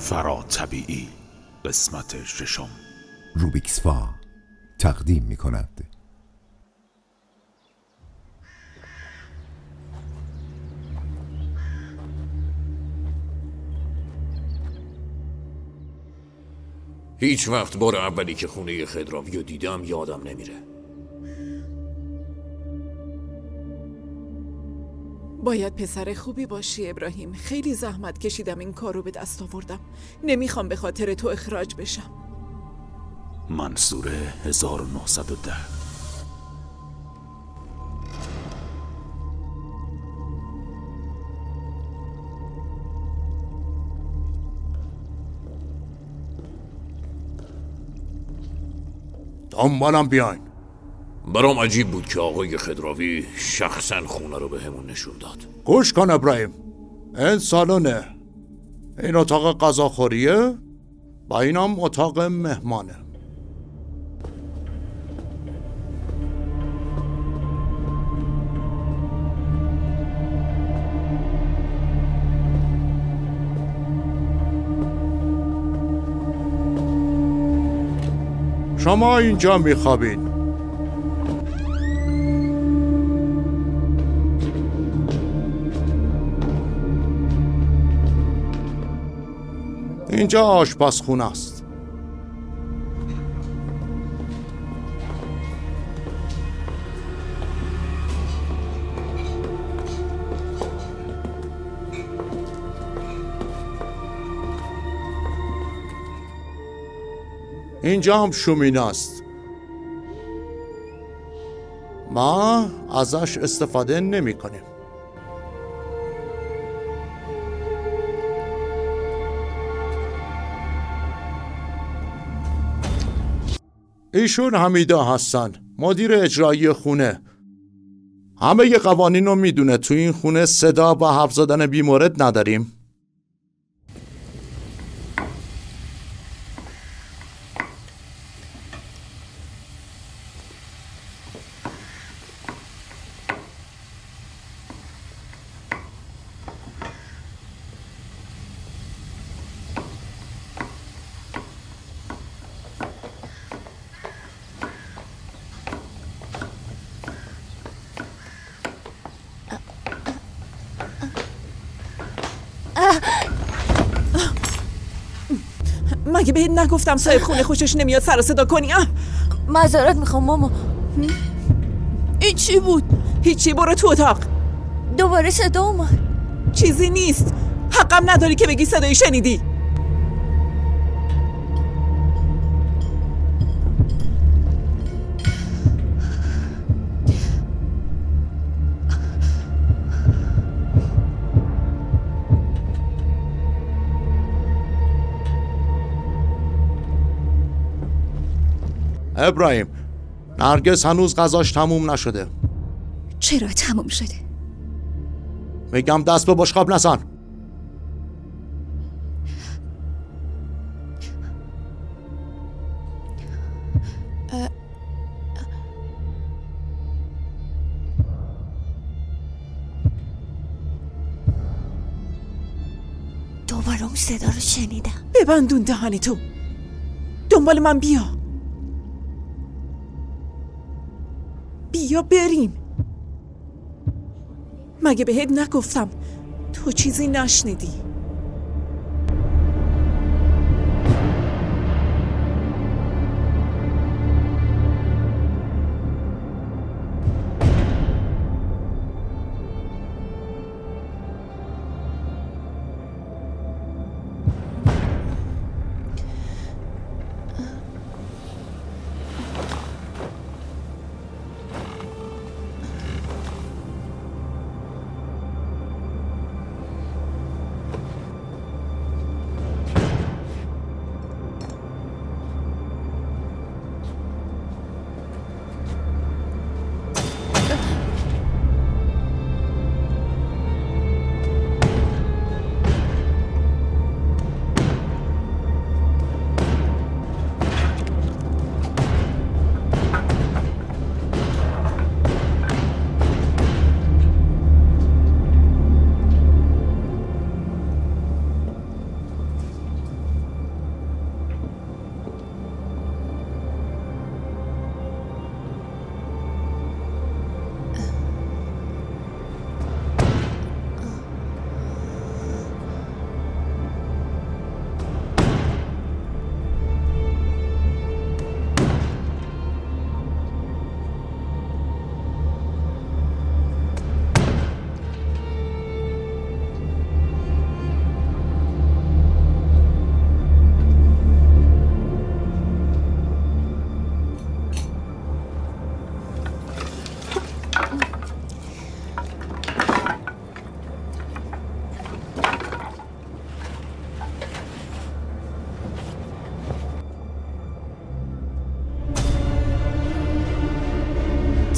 فرا طبیعی قسمت ششم. روبیکسفا تقدیم می کند. هیچ وقت بار اولی که خونه خضراوی رو دیدم یادم نمیره. باید پسر خوبی باشی ابراهیم. خیلی زحمت کشیدم این کار رو به دست آوردم. نمیخوام به خاطر تو اخراج بشم. منصوره 1910. دنبالم بیاین. برام عجیب بود که آقای خضراوی شخصا خونه رو به همون نشون داد. گوش کن ابراهیم، این سالونه، این اتاق غذاخوریه و اینم اتاق مهمانه. شما اینجا میخوابین. اینجا آشپزخونه است. اینجا هم شومینه است. ما ازش استفاده نمی کنیم. ایشون حمیده هستن، مدیر اجرایی خونه. همه ی قوانین رو میدونه. تو این خونه صدا و حرف زدن بیمورد نداریم. مگه بهت نگفتم صاحب خونه خوشش نمیاد سر و صدا کنی؟ معذرت میخوام ماما. این چی بود؟ هیچی، برو تو اتاق. دوباره صدا اومد. چیزی نیست. حقم نداری که بگی صدایی شنیدی. ابراهیم، نرگس هنوز غذاش تموم نشده. چرا تموم شده؟ میگم دست به بشقاب نزن. دوباره اون صدا رو شنیدم. ببندون دهانی تو. دنبال من بیا. بیا بریم. مگه بهت نگفتم تو چیزی نشنیدی؟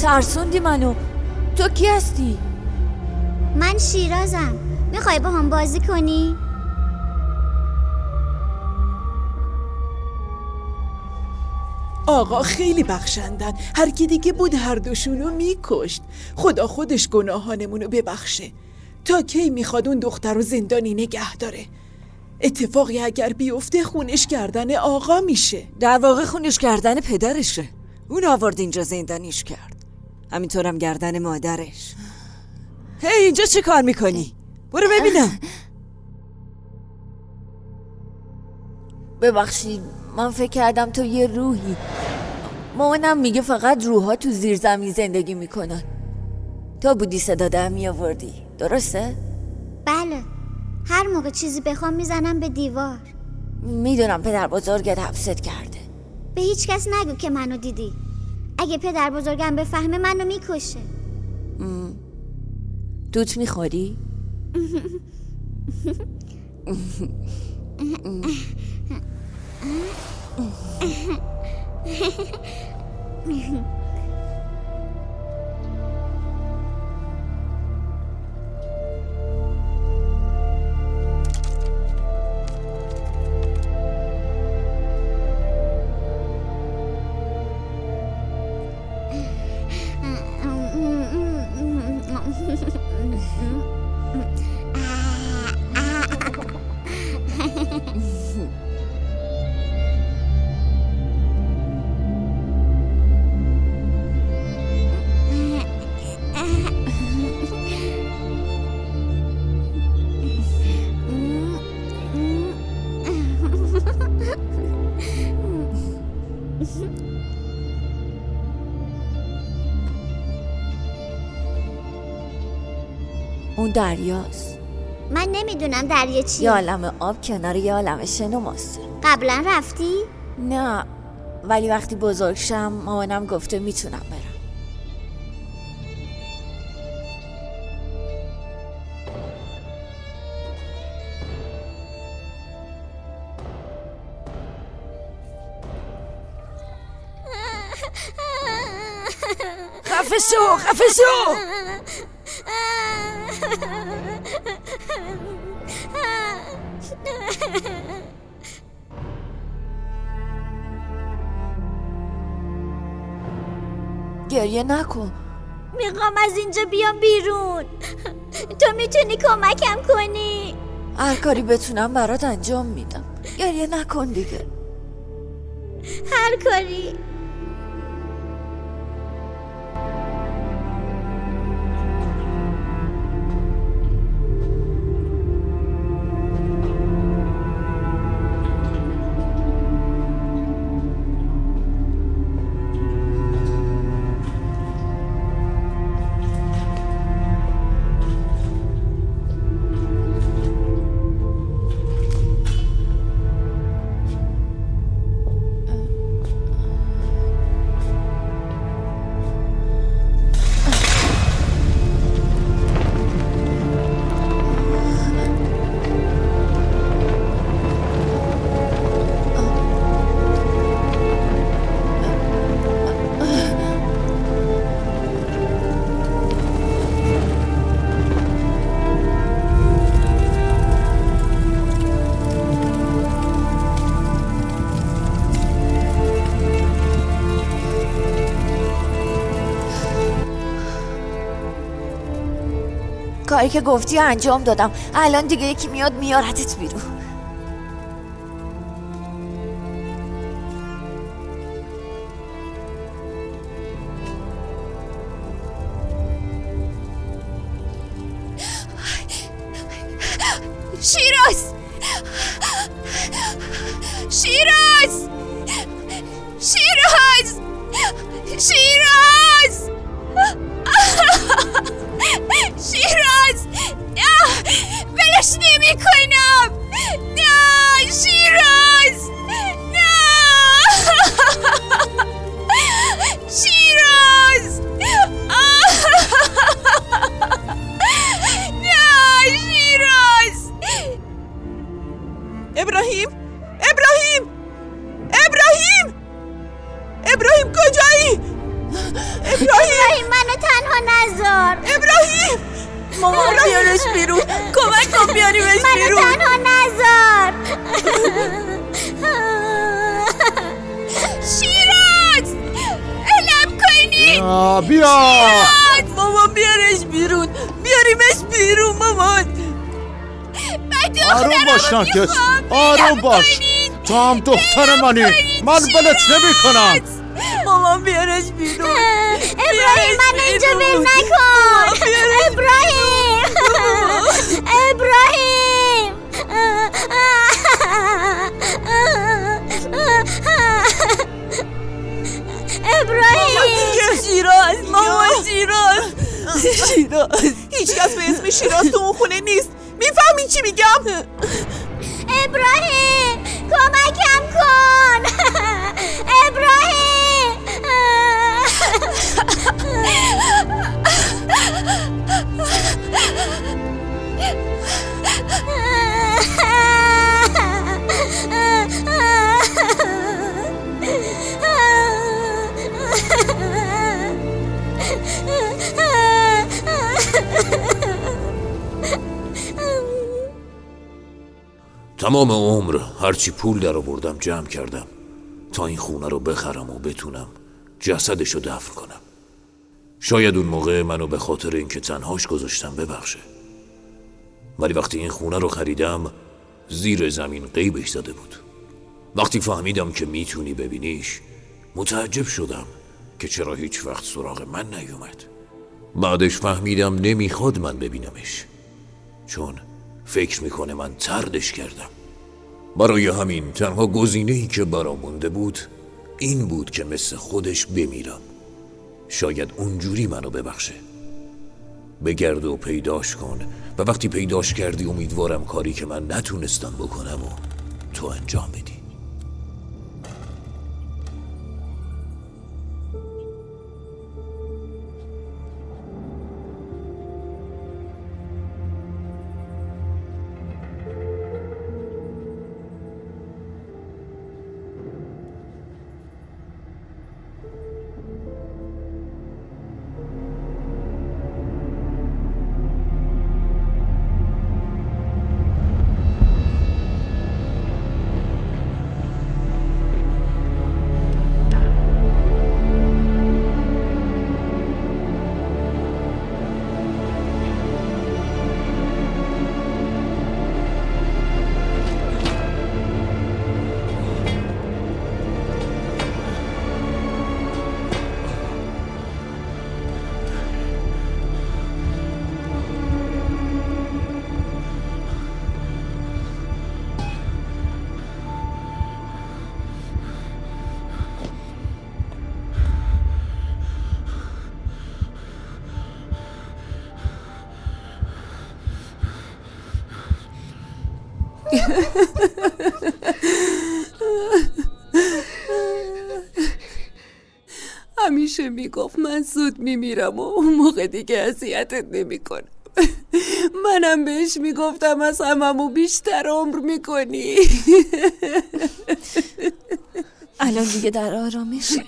ترسوندی منو. تو کی هستی؟ من شیرازم. میخوای با هم بازی کنی؟ آقا خیلی بخشندن. هر کی دیگه بود هر دوشونو میکشت. خدا خودش گناهانمونو ببخشه. تا کی میخواد اون دختر رو زندانی نگه داره؟ اتفاقی اگر بیفته خونش کردن آقا میشه. در واقع خونش کردن پدرشه. اون آورد اینجا زندانیش کرد. همینطورم گردن مادرش. هی اینجا چه کار میکنی؟ برو ببینم. ببخشید من فکر کردم تو یه روحی. مامانم میگه فقط روحا تو زیر زمین زندگی میکنن. تو بودی صدا در میآوردی، درسته؟ بله. هر موقع چیزی بخوام میزنم به دیوار. میدونم پدر بزرگت حبست کرده. به هیچ کس نگو که منو دیدی. اگه پدر بزرگم بفهمه منو میکشه. دوت میخوری؟ اون دریاست. من نمیدونم دریا چیه. یه عالم آب کنار یه عالم شن و ماسه. قبلا رفتی؟ نه، ولی وقتی بزرگ شم مامانم گفته میتونم برم. خفه شو، خفه شو. گریه نکن. میخوام از اینجا بیام بیرون. تو میتونی کمکم کنی؟ هر کاری بتونم برات انجام میدم. گریه نکن دیگه. هر کاری. کاری که گفتی انجام دادم. الان دیگه یکی میاد میارتت بیرون. شیراز! شیراز! شیراز! شیراز! شیراز! نه! بلش نمی کنم! نه! شیراز! نه! شیراز! نه! شیراز! ابراهیم! ابراهیم! ابراهیم! ابراهیم کجایی؟ ابراهیم منو تنها نذار. ابراهیم مامان بیارش بیرون، کمک کن بیاریمش بیرون. منو تنها نذار. شیراز علم کنید. بیا مامان بیارش بیرون، بیاریمش بیرون مامان. آروم باش ناکس، آروم باش. تو هم دختر منی، من ولت نمی کنم. مامان بیارش بیرون. ابراهیم من اینجا ول نکن. ابراهیم ابراهیم ابراهیم. شیراز مامان، شیراز. هیچ کس به اسم شیراز تو اون خونه نیست. میفهمی چی میگم؟ ابراهیم کمکم کن. ابراهیم تمام عمر هرچی پول در آوردم جمع کردم تا این خونه رو بخرم و بتونم جسدشو دفن کنم. شاید اون موقع منو به خاطر اینکه تنهاش گذاشتم ببخشه، ولی وقتی این خونه رو خریدم زیر زمین غیبش زده بود. وقتی فهمیدم که میتونی ببینیش متعجب شدم که چرا هیچ وقت سراغ من نیومد. بعدش فهمیدم نمیخواد من ببینمش، چون فکر میکنه من طردش کردم. برای همین تنها گزینه‌ای که برام مونده بود این بود که مثل خودش بمیرم. شاید اونجوری منو ببخشه. بگرد و پیداش کن و وقتی پیداش کردی امیدوارم کاری که من نتونستم بکنم و تو انجام بدی. همیشه میگفت من زود میمیرم و اون موقع دیگه اذیتت نمیکنم. منم بهش میگفتم از هممو بیشتر عمر میکنی. الان دیگه در آرامشه.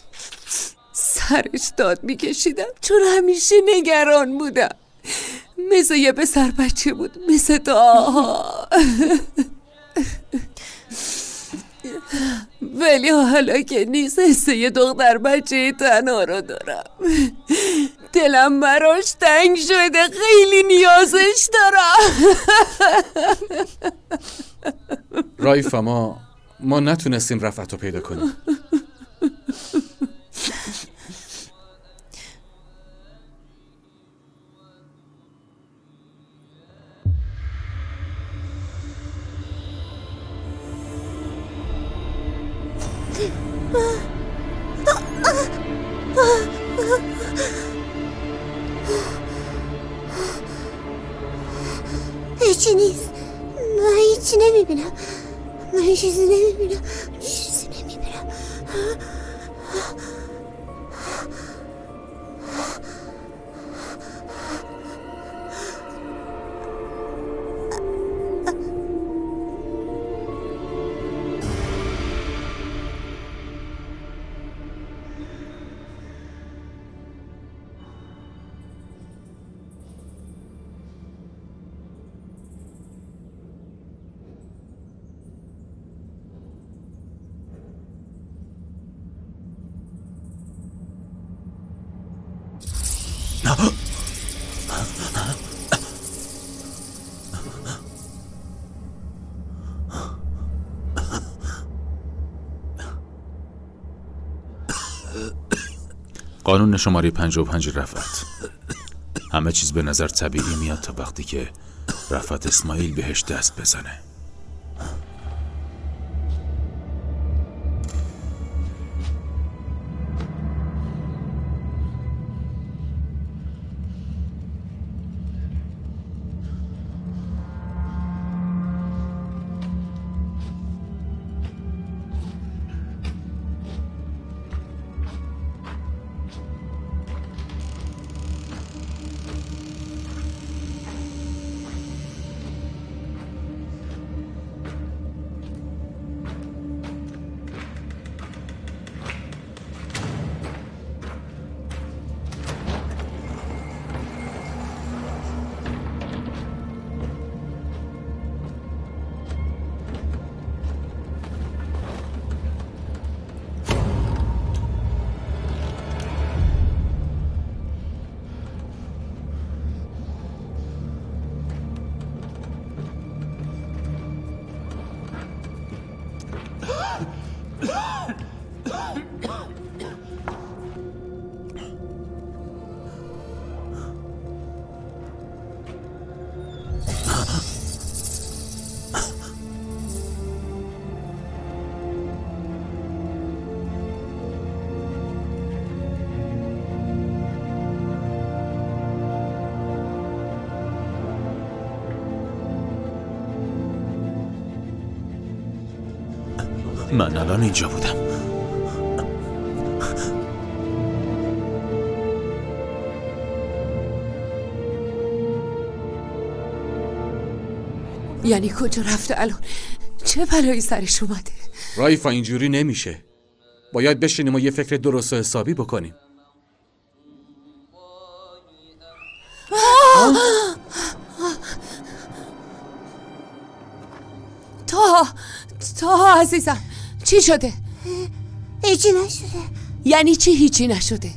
سرش داد میکشیدم چون همیشه نگران بودم. مثل یه پسر بچه بود، مثل تا. ولی حالا که نیست حس یه دختر بچه تنها رو دارم. دلم براش تنگ شده، خیلی نیازش دارم. رایفا ما نتونستیم رفعت رو پیدا کنیم. هیچی نیست. من هیچی نمیبینم. من چیزی نمیبینم. قانون شماره 55 رفعت. همه چیز به نظر طبیعی میاد تا وقتی که رفعت اسماعیل بهش دست بزنه. من الان اینجا بودم. یعنی کجا رفته الان؟ چه بلایی سرش اومده؟ رایفا اینجوری نمیشه. باید بشینیم و یه فکر درست و حسابی بکنیم. تا عزیزم چی شده؟ هیچی نشده. یعنی چی هیچی نشده؟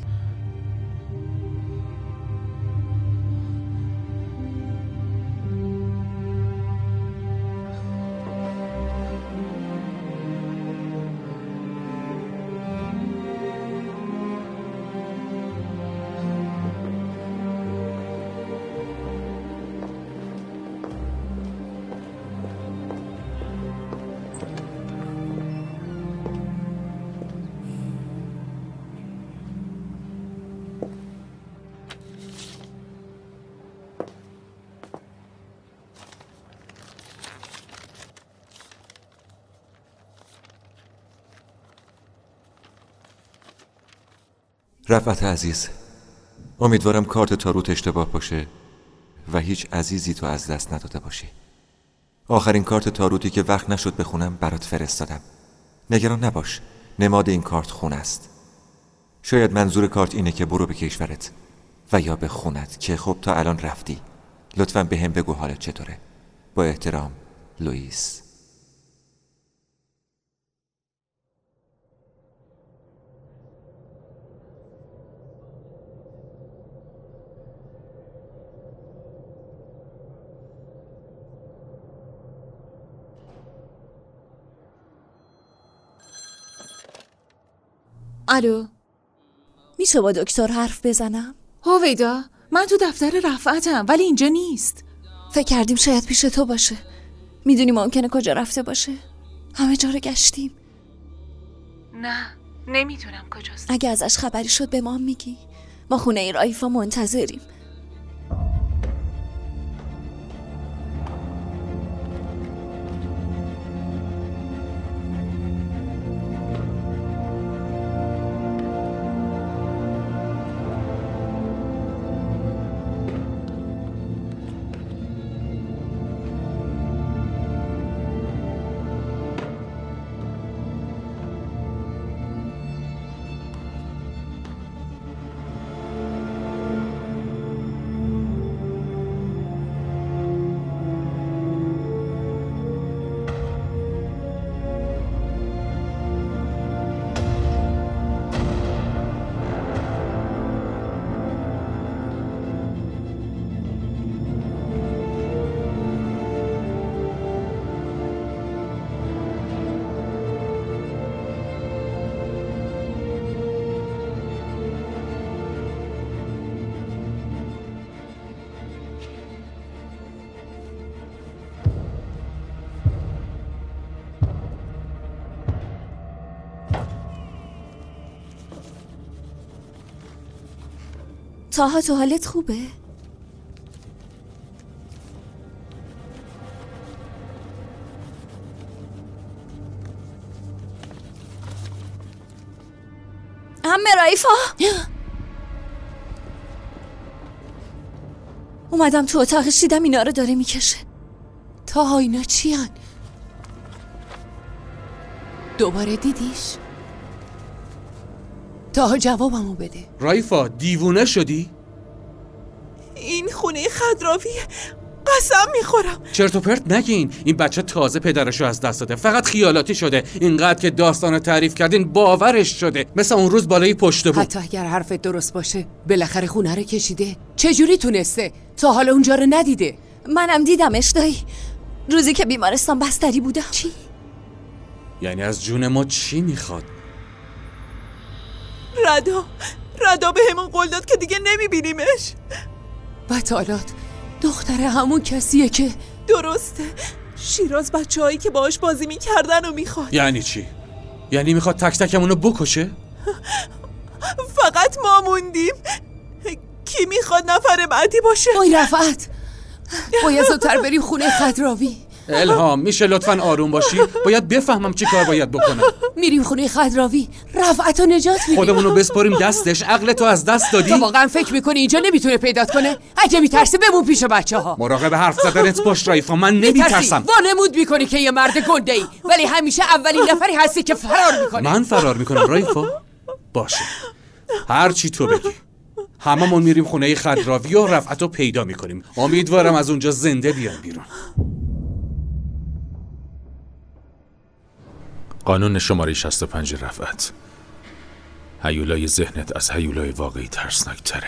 رفعت عزیز، امیدوارم کارت تاروت اشتباه باشه و هیچ عزیزی تو از دست نداده باشی. آخرین کارت تاروتی که وقت نشد بخونم برات فرستادم. نگران نباش، نماد این کارت خون است. شاید منظور کارت اینه که برو به کشورت و یا به خونت که خب تا الان رفتی. لطفاً به هم بگو حالت چطوره. با احترام، لوئیس. الو، میشه با دکتر حرف بزنم؟ هویدا، من تو دفتر رفعتم ولی اینجا نیست. فکر کردیم شاید پیش تو باشه. میدونی ممکنه کجا رفته باشه؟ همه جا رو گشتیم. نه، نمیدونم کجاست. اگه ازش خبری شد به ما میگی؟ ما خونه رایفا منتظریم. تاها تو حالت خوبه؟ عمه رایفا اومدم تو اتاقش دیدم اینا رو داره میکشه. تاها اینا چی هن؟ دوباره دیدیش؟ تاها جوابمو بده. رایفا دیوونه شدی؟ این خونه خضراویه، قسم میخورم. چرت و پرت نگین. این بچه تازه پدرشو از دست داده، فقط خیالاتی شده. اینقدر که داستانو تعریف کردین باورش شده، مثل اون روز بالای پشت بود. حتی اگر حرفت درست باشه بالاخره خونه رو کشیده. چجوری تونسته؟ تا حالا اونجا رو ندیده. منم دیدمش دایی، روزی که بیمارستان بستری بودم. چی؟ یعنی از جون ما چی میخواد؟ ردا به همون قول داد که دیگه نمیبینیمش. بطالات دختر همون کسیه که درسته. شیراز بچه‌هایی که باهاش بازی میکردن و میخواد. یعنی چی؟ یعنی میخواد تک تکمونو بکشه؟ فقط ما موندیم. کی میخواد نفر بعدی باشه؟ وای رفعت، باید زودتر بریم خونه خضراوی. الهام میشه لطفاً آروم باشی؟ باید بفهمم چی کار باید بکنم. میریم خونه خضراوی، رفعتو نجات میدیم. خودمونو بسپاریم دستش. عقلتو از دست دادی؟ تو واقعا فکر میکنی اینجا نمیتونه پیدات کنه؟ اگه میترسه بمون پیش بچه‌ها. مراقب حرف زدنت باش رایفا، من نمیترسم. وانمود میکنی که یه مرد گنده ای، ولی همیشه اولین نفری هستی که فرار میکنه. من فرار میکنم رایفا؟ باشه، هر چی تو بگی. هممون میریم خونه خضراوی و رفعتو پیدا میکنیم. امیدوارم از اونجا زنده بیان بیرون. قانون شماره 65 رفعت. هیولای ذهنت از هیولای واقعی ترسناک تره.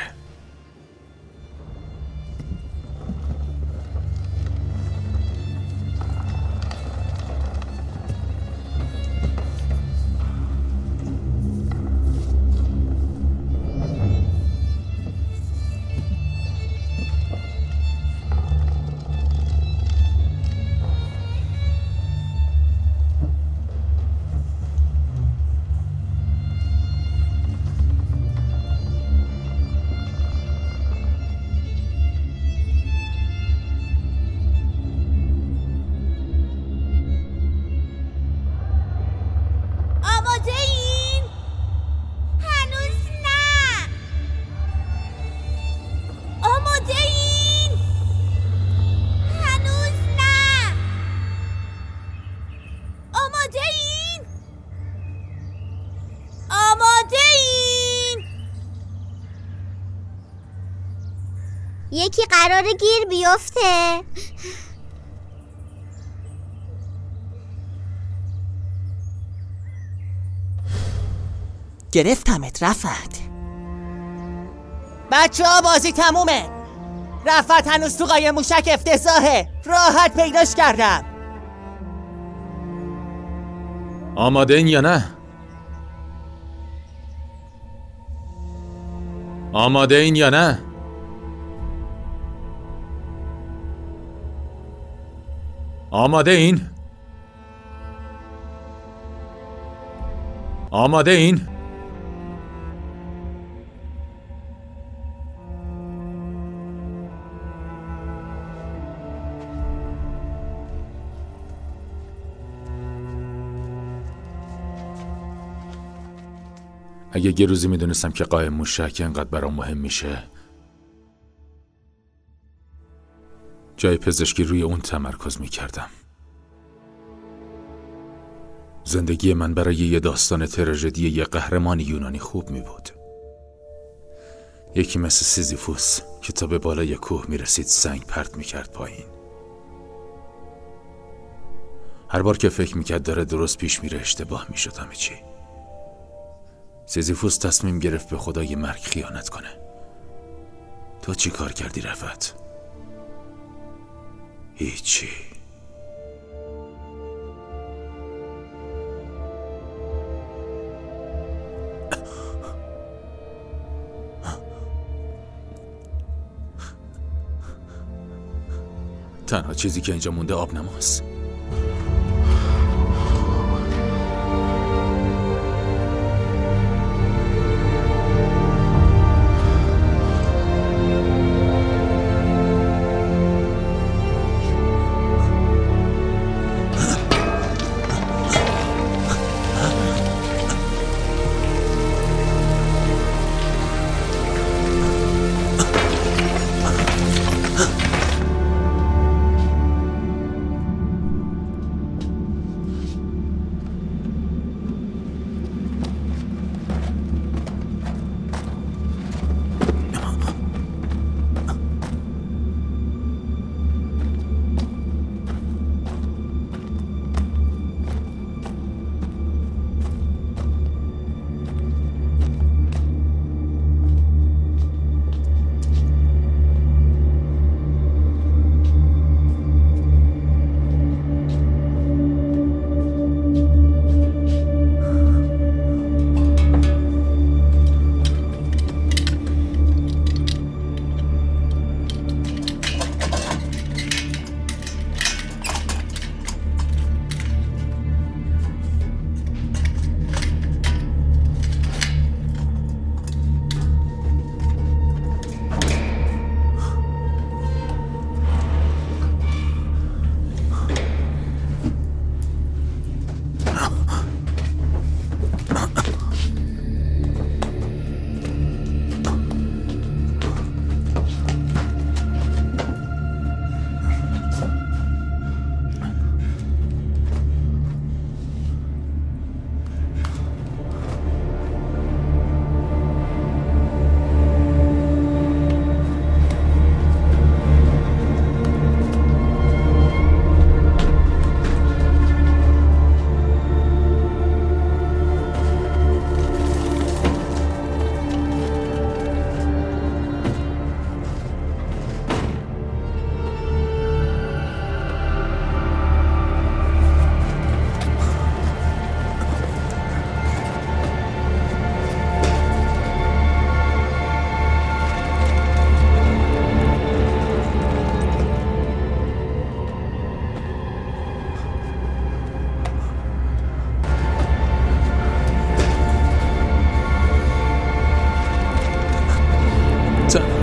یکی قراره گیر بیفته. گرفتمت رفعت. بچه ها بازی تمومه. رفعت هنوز تو قایم موشک افتضاحه. راحت پیداش کردم. آماده این یا نه؟ آماده این یا نه؟ آماده این؟ آماده این؟ اگه یه روزی میدونستم که قایم موشک اینقدر برام مهم میشه، جای پزشکی روی اون تمرکز میکردم. زندگی من برای یه داستان تراژدی یه قهرمان یونانی خوب میبود. یکی مثل سیزیفوس که تا به بالای کوه میرسید سنگ پرت میکرد پایین. هر بار که فکر میکرد داره درست پیش میره اشتباه میشد همه چی. سیزیفوس تصمیم گرفت به خدای مرگ خیانت کنه. تو چی کار کردی رفعت؟ هیچی. تنها چیزی که اینجا مونده آب نماست.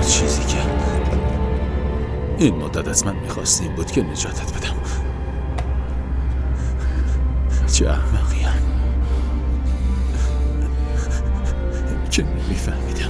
چیزی که این مدت از من میخواستی این بود که نجاتت بدم. چه احمقیم که نمیفهمیدم.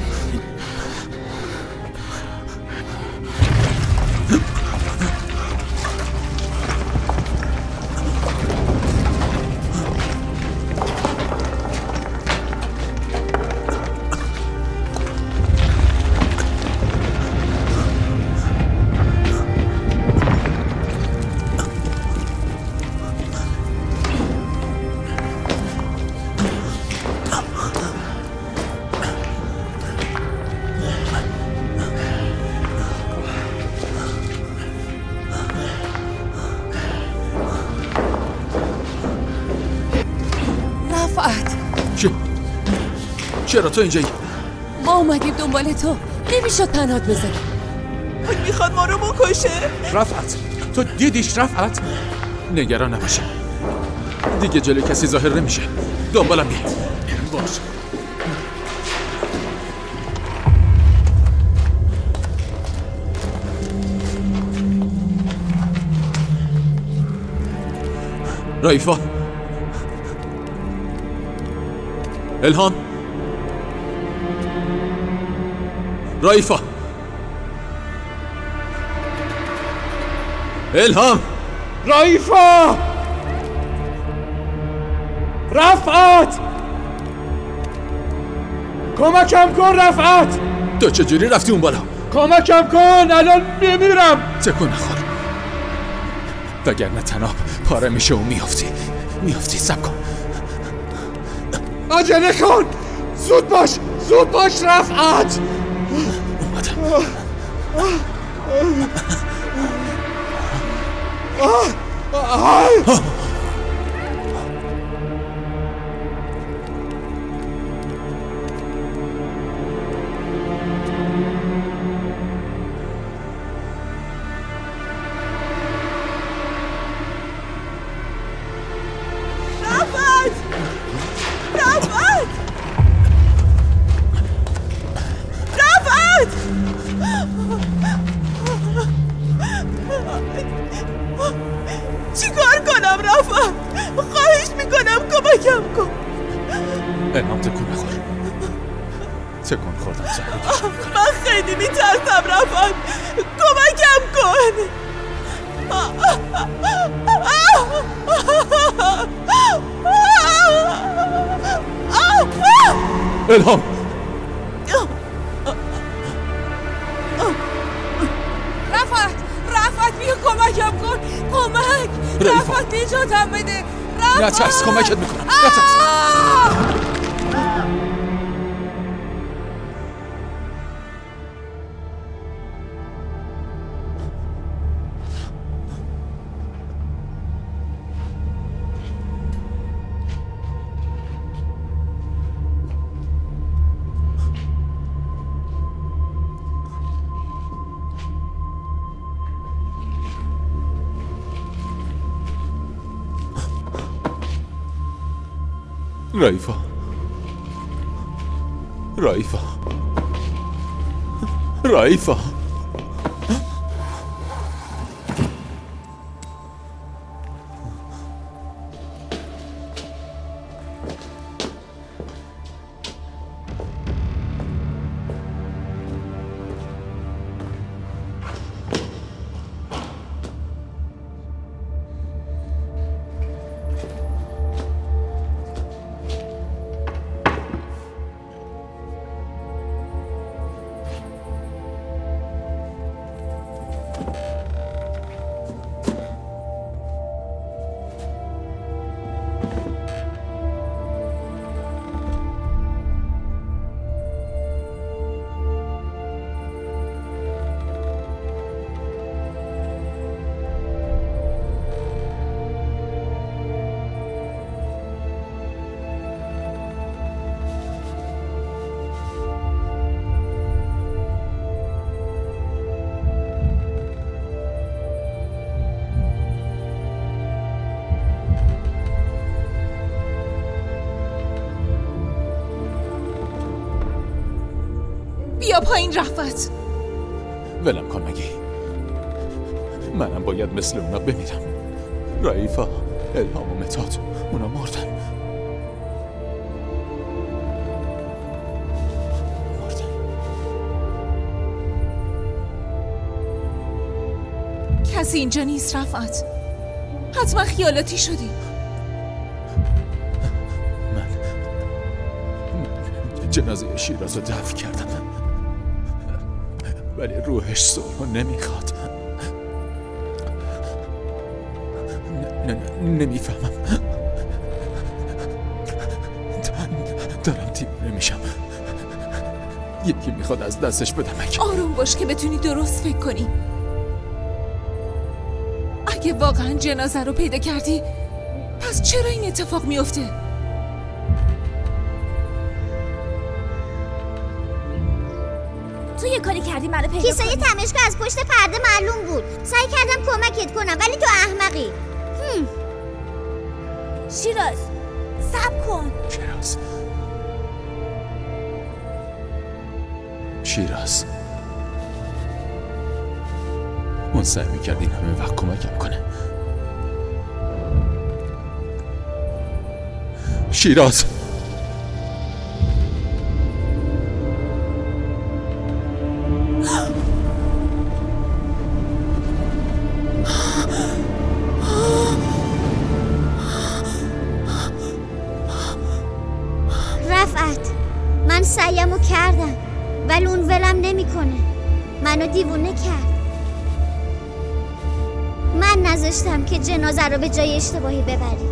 چرا تو اینجایی؟ ما اومدیم دنبال تو. نمیشد پناهت بذاری. میخواد ما رو بکشه. رفعت تو دیدیش؟ رفعت نگران نباشه، دیگه جلوی کسی ظاهر نمیشه. دنبالم بیا. باشه. رایفا، الهام، رایفا، الهام، رایفا، رفعت، کمکم کن رفعت. تو چجوری رفتی اون بالا؟ کمکم کن، الان میمیرم. تکون نخور وگرنه تناب پاره میشه و میافتی. صبر کن. عجله کن، زود باش رفعت. اومدم. چیکار کنم رفعت؟ خواهش میکنم کمکم کن. الهام تکون نخور. تکون خوردم زهر. من خیلی میترسم رفعت، کمکم کن. الهام، رفعت بیا کمکم کن. کمک رفعت، نجاتم بده. نترس، کمکت میکنم. نترس. رایفا. بیا پایین رفعت. ولم کن مگی. منم باید مثل اونا بمیرم. رئیفا، الهام و متاد اونا مردن. کسی اینجا نیست رفعت. حتما خیالاتی شدی. من جنازه شیراز رو دفن کردم، ولی روحش صلح نمیخواد. نمیفهمم. دارم دیوانه میشم. یکی میخواد از دستش بدم. آروم باش که بتونی درست فکر کنی. اگه واقعا جنازه رو پیدا کردی، پس چرا این اتفاق میفته؟ تو یه کاری کردی منو پیدا کنی. کیسه تمشکا از پشت پرده معلوم بود. سعی کردم کمکت کنم ولی تو احمقی. شیراز صبر کن. شیراز اون سعی میکرد این همه وقت کمکم کنه. شیراز رفعت، من سعیمو کردم ولی اون ولم نمیکنه. منو دیوونه کرد. من نذاشتم که جنازه رو به جای اشتباهی ببری.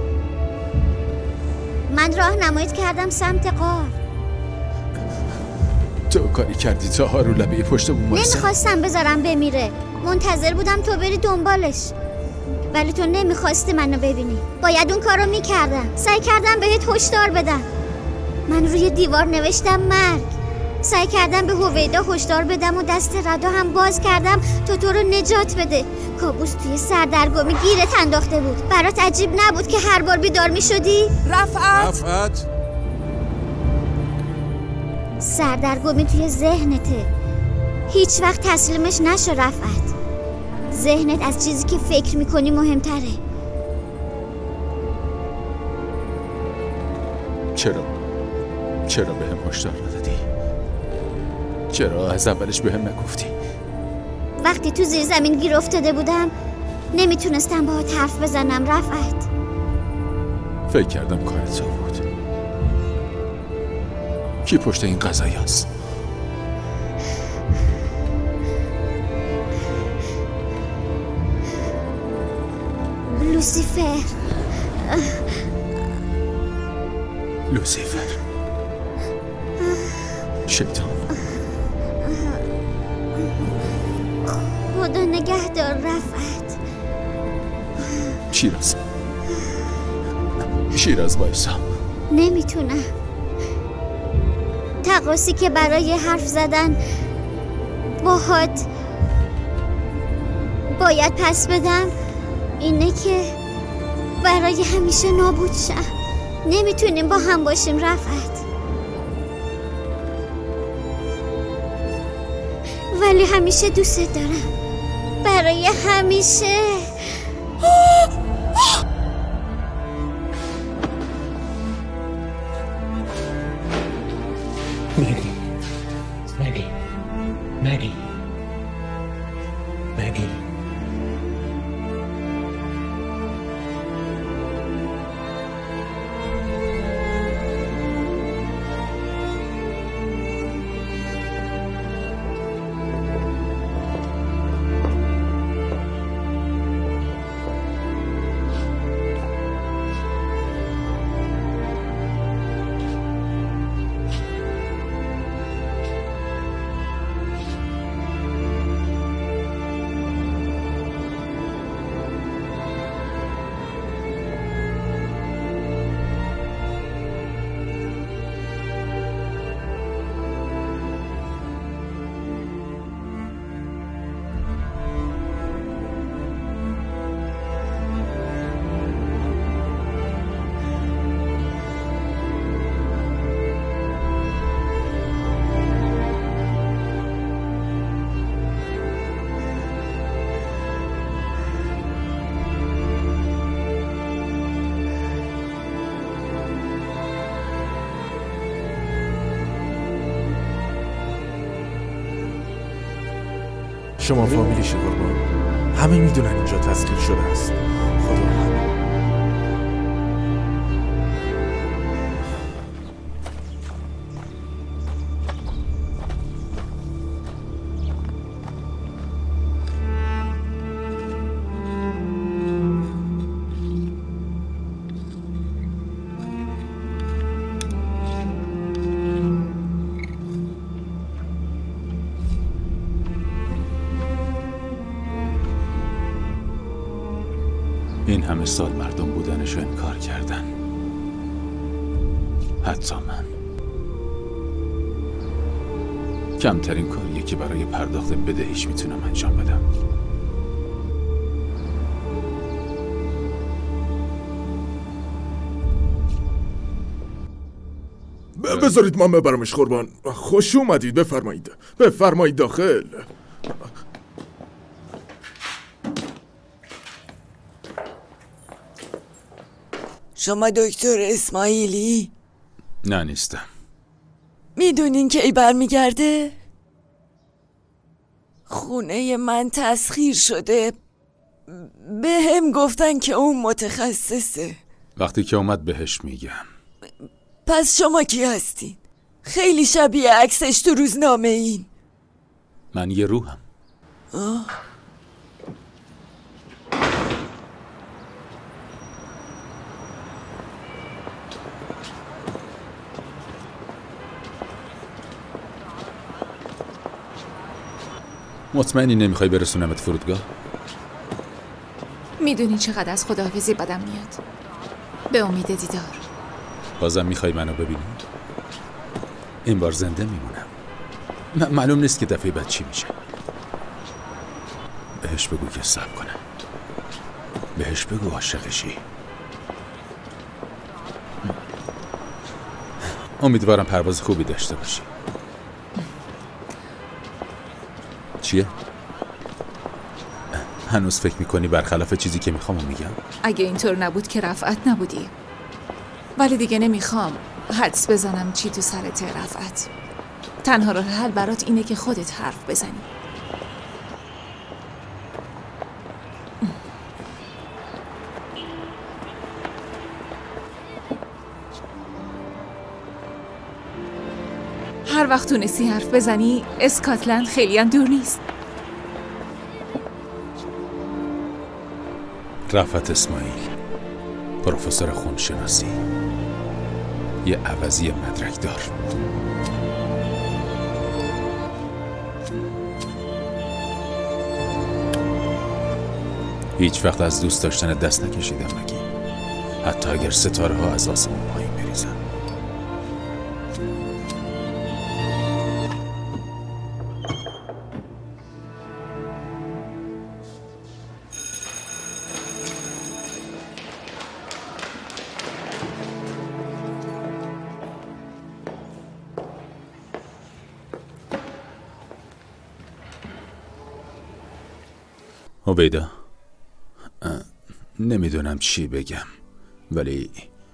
من راهنماییت کردم سمت غار. تو کاری کردی تا ها رو لبه پشت بوم وایسه. نمیخواستم بذارم بمیره. منتظر بودم تو بری دنبالش، ولی تو نمیخواستی منو ببینی. باید اون کارو میکردم. سعی کردم بهت هشدار بدم. من روی دیوار نوشتم مرگ. سعی کردم به هویدا هشدار بدم و دست ردا هم باز کردم تا تو رو نجات بده. کابوس توی سردرگمی گیرت انداخته بود. برات عجیب نبود که هر بار بیدار می شدی؟ رفعت سردرگمی توی ذهنته. هیچ وقت تسلیمش نشو رفعت. ذهنت از چیزی که فکر میکنی مهمتره. چرا به هم هشدار ندادی؟ چرا از اولش به هم نگفتی؟ وقتی تو زیر زمین گیر افتاده بودم نمیتونستم باهات حرف بزنم رفعت. فکر کردم کارت تو بود. کی پشت این قضایی هست؟ لوسیفر. شیطان. خدا نگهدار رفعت. شیراز وایسا. نمیتونم. تقاسی که برای حرف زدن باهات باید پس بدم اینه که برای همیشه نابود شم. نمیتونیم با هم باشیم رفعت. ولی همیشه دوست دارم. برای همیشه. مگی شما فامیلیشی قربان. همه میدونن اینجا تسخیر شده است. خدا همه. این همه سال مردم بودنشو انکار کردن، حتی من. کمترین کاریه که برای پرداخت بدهیش میتونم انجام بدم. بذارید من ببرمش قربان. خوش اومدید. بفرمایید. بفرمایید داخل. شما دکتر اسماعیلی؟ نه نیستم. میدونین که ای برمیگرده؟ خونه من تسخیر شده. به هم گفتن که اون متخصصه. وقتی که اومد بهش میگم. پس شما کی هستین؟ خیلی شبیه عکسش تو روزنامه این. من یه روحم. مطمئنی نمیخوای برسونمت فرودگاه؟ میدونی چقدر از خداحافظی بدم میاد. به امید دیدار. بازم میخوای منو ببینی؟ این بار زنده میمونم. معلوم نیست که دفعه بعد چی میشه. بهش بگو که صبر کنه. بهش بگو عاشقشی. امیدوارم پرواز خوبی داشته باشی. چیه؟ هنوز فکر میکنی برخلاف چیزی که میخوام میگم؟ اگه اینطور نبود که رفعت نبودی. ولی دیگه نمیخوام حدس بزنم چی تو سرت رفعت. تنها راه حل برات اینه که خودت حرف بزنی. هر وقت تونستی حرف بزنی اسکاتلند خیلی هم دور نیست. رفعت اسماعیل، پروفسور خونشناسی، یه عوضی مدرک دار. هیچ وقت از دوست داشتن دست نکشیدم مگی؟ حتی اگر ستاره ها از آسمون پایین بریزن. عبیدا، نمیدونم چی بگم، ولی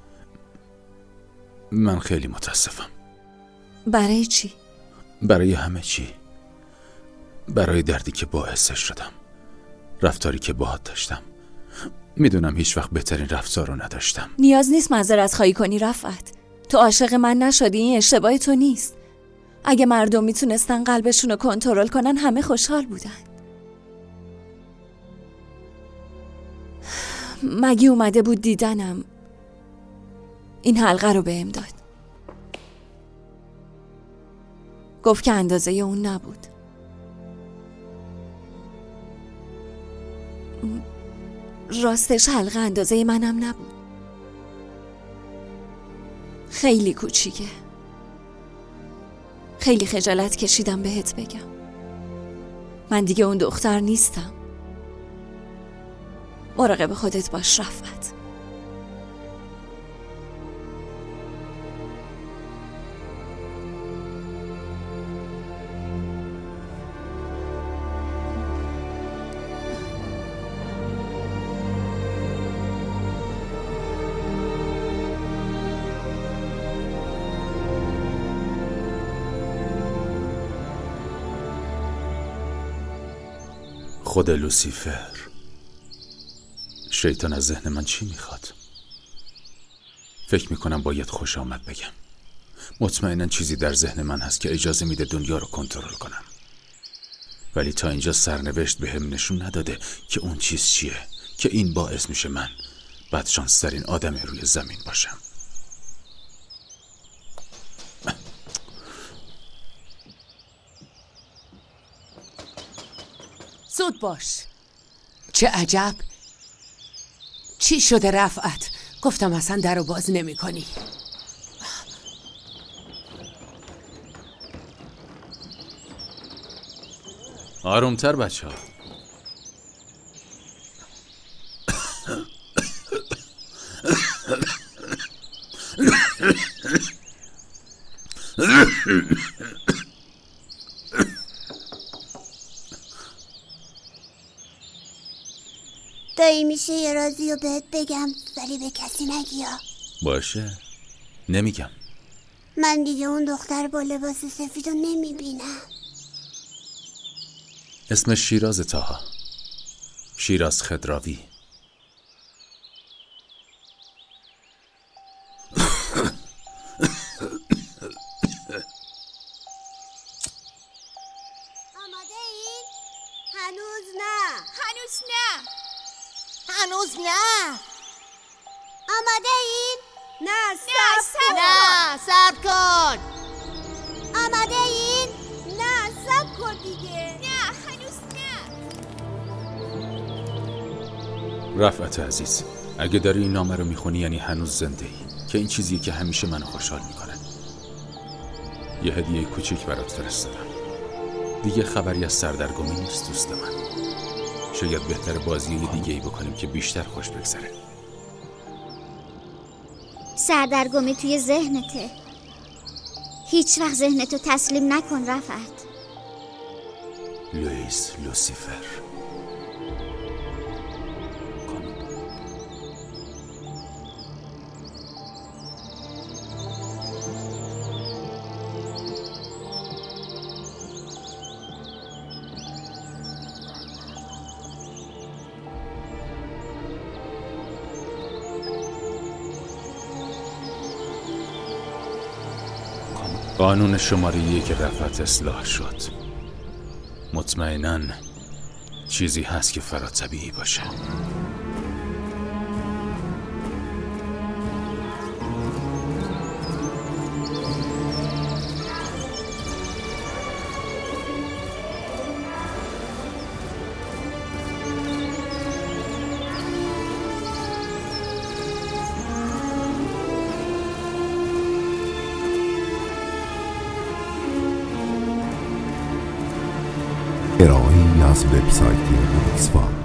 من خیلی متاسفم. برای چی؟ برای همه چی. برای دردی که باعثش شدم، رفتاری که باهات داشتم. میدونم هیچ وقت بهترین رفتار رو نداشتم. نیاز نیست معذرت خواهی کنی رفعت. تو عاشق من نشدی، این اشتباه تو نیست. اگه مردم میتونستن قلبشون رو کنترل کنن همه خوشحال بودن. مگی اومده بود دیدنم، این حلقه رو بهم داد. گفت که اندازه اون نبود. راستش حلقه اندازه منم نبود. خیلی کوچیکه. خیلی خجالت کشیدم بهت بگم. من دیگه اون دختر نیستم. مراقب خودت باش رفعت. خود لوسیفر. شیطان از ذهن من چی میخواد؟ فکر میکنم باید خوش آمد بگم. مطمئنا چیزی در ذهن من هست که اجازه میده دنیا رو کنترل کنم، ولی تا اینجا سرنوشت بهم نشون نداده که اون چیز چیه که این باعث میشه من بدشانسترین آدم روی زمین باشم. زود باش. چه عجب. چی شده رفعت؟ گفتم اصلا در رو باز نمی کنی. آرومتر بچه ها. دایی میشه یه رازی رو بهت بگم ولی به کسی نگی ها. باشه، نمیگم. من دیگه اون دختر با لباس سفید رو نمیبینم. اسمش شیراز تاها، شیراز خضراوی. آماده این؟ هنوز نه. هنوز نه. هنوز نه. آماده این؟ نه صبر کن. آماده این؟ نه صبر کن دیگه. نه هنوز نه. رفعت عزیز، اگه داری این نامه رو میخونی یعنی هنوز زنده ای، که این چیزیه که همیشه منو خوشحال میکنه. یه هدیه کوچیک برات فرستادم. دیگه خبری از سردرگمی نیست دوست من. شاید بهتر بازی دیگه ای بکنیم که بیشتر خوش بگذره. سردرگمی توی ذهنته. هیچ وقت ذهنتو تسلیم نکن رفعت. لوئیس لوسیفر. قانون شماره 1 رفعت اصلاح شد. مطمئناً چیزی هست که فراتبیعی باشه. ارائه‌ای از وبسایت روبیکس فا.